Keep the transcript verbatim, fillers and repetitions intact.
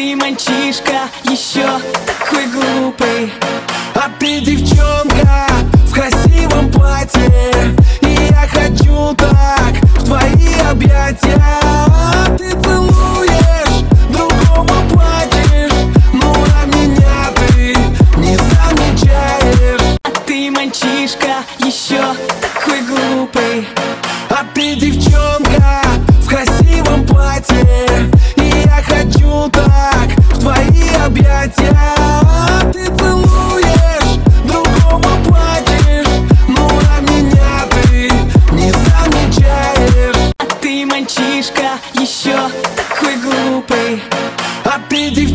ты мальчишка, еще такой глупый. А ты девчонка в красивом платье, и я хочу так в твои объятия. Ты целуешь, другого плачешь, ну а меня ты не замечаешь. А ты мальчишка, еще такой глупый. А ты девчонка в красивом платье, и я хочу так в твои объятия. Ты целуешь, другого плачешь, ну а меня ты не замечаешь. А ты мальчишка, еще такой глупый. А ты девчонка